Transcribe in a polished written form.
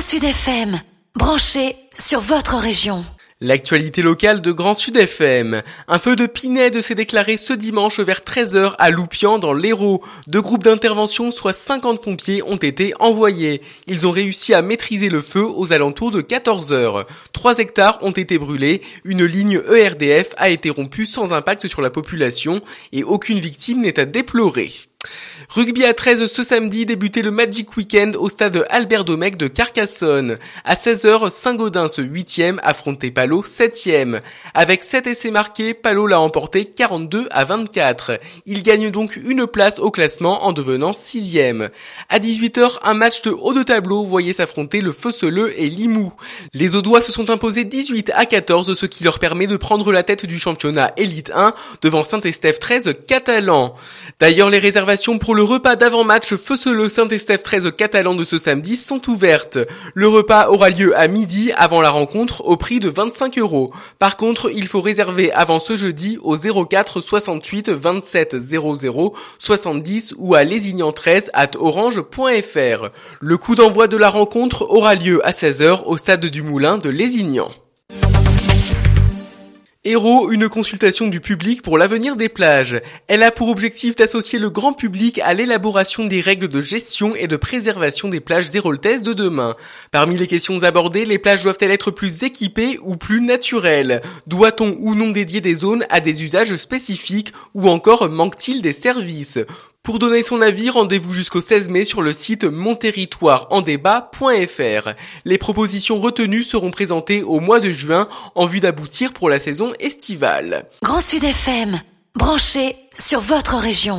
Sud FM, branché sur votre région. L'actualité locale de Grand Sud FM. Un feu de pinède s'est déclaré ce dimanche vers 13h à Loupian dans l'Hérault. 2 groupes d'intervention, soit 50 pompiers, ont été envoyés. Ils ont réussi à maîtriser le feu aux alentours de 14h. 3 hectares ont été brûlés, une ligne ERDF a été rompue sans impact sur la population et aucune victime n'est à déplorer. Rugby à 13 ce samedi, débutait le Magic Weekend au stade Albert Domecq de Carcassonne. À 16h, Saint-Gaudens 8e affrontait Palot 7e. Avec 7 essais marqués, Palot l'a emporté 42-24. Il gagne donc une place au classement en devenant 6e. À 18h, un match de haut de tableau voyait s'affronter le Feuceleux et Limoux. Les Audois se sont imposés 18-14, ce qui leur permet de prendre la tête du championnat Élite 1 devant Saint-Estèphe 13 catalan. D'ailleurs, les réservations pour le repas d'avant-match Feuceleux-Saint-Estèphe 13 catalan de ce samedi sont ouvertes. Le repas aura lieu à midi avant la rencontre au prix de 25 €. Par contre, il faut réserver avant ce jeudi au 04 68 27 00 70 ou à lesignan13@orange.fr. Le coup d'envoi de la rencontre aura lieu à 16h au stade du Moulin de Lézignan. Hérault, une consultation du public pour l'avenir des plages. Elle a pour objectif d'associer le grand public à l'élaboration des règles de gestion et de préservation des plages héroltaises de demain. Parmi les questions abordées, les plages doivent-elles être plus équipées ou plus naturelles? Doit-on ou non dédier des zones à des usages spécifiques ou encore manque-t-il des services? Pour donner son avis, rendez-vous jusqu'au 16 mai sur le site monterritoireendébat.fr. Les propositions retenues seront présentées au mois de juin en vue d'aboutir pour la saison estivale. Grand Sud FM, branché sur votre région.